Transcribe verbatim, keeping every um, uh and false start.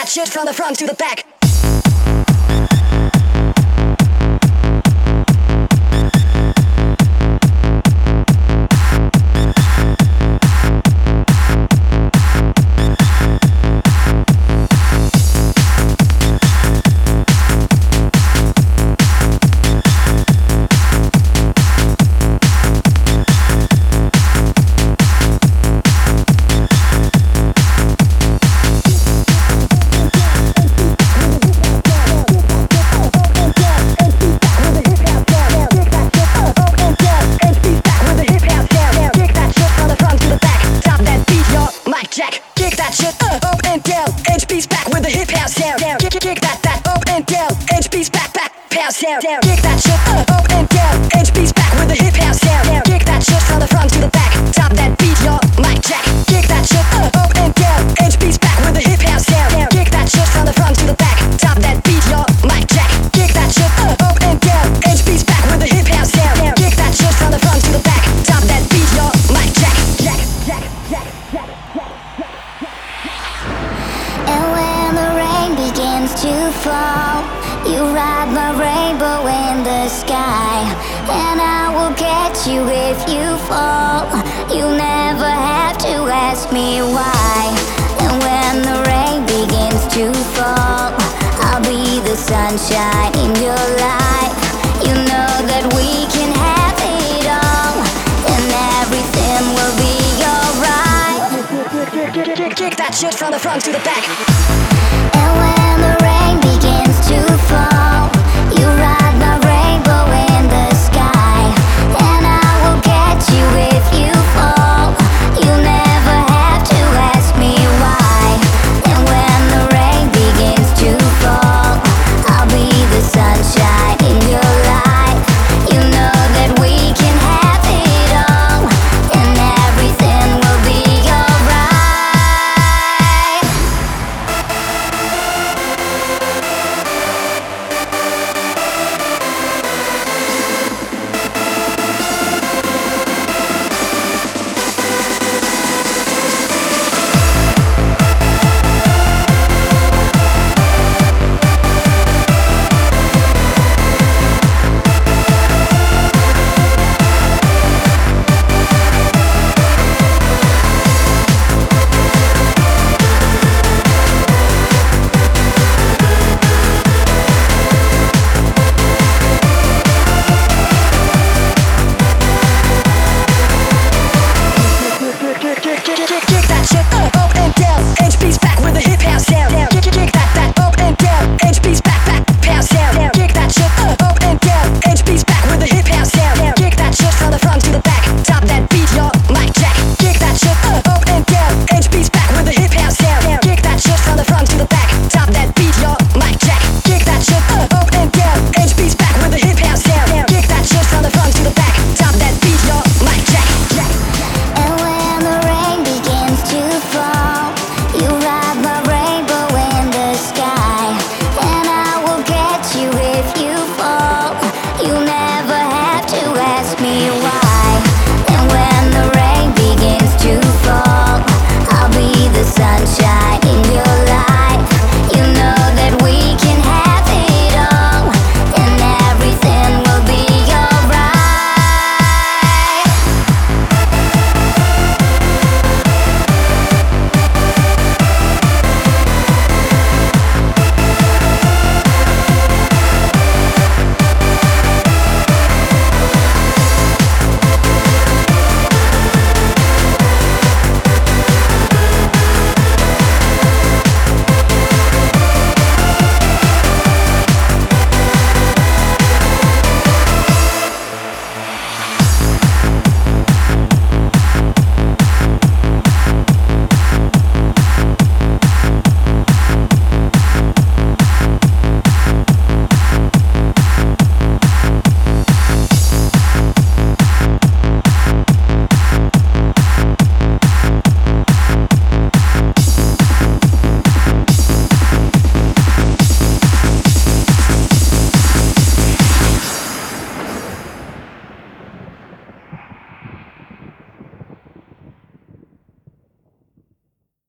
that shit from the front to the back. Kick that shit up, up and down. H B's back with the hip house sound. Kick, kick, kick that, that up and down. H B's back, back, house sound. Kick that shit up, up and down. H B's back with the hip house sound. Kick that shit from the front to the back. Top that beat, your mic check. Kick that shit up, up and down. H B's back with the hip house sound. Kick that shit from the front to the back. Top that beat, your mic check. Kick that shit up, up and down. H B's back with the hip house sound. Kick that shit from the front to the back. Top that beat, your mic check. Check, check, check, check, check. And when the rain begins to fall, you ride my rainbow in the sky. And I will catch you if you fall. You'll never have to ask me why. And when the rain begins to fall, I'll be the sunshine in your life. You know that we can have it all, and everything will be alright. Kick, kick, kick, kick that shit from the front to the back.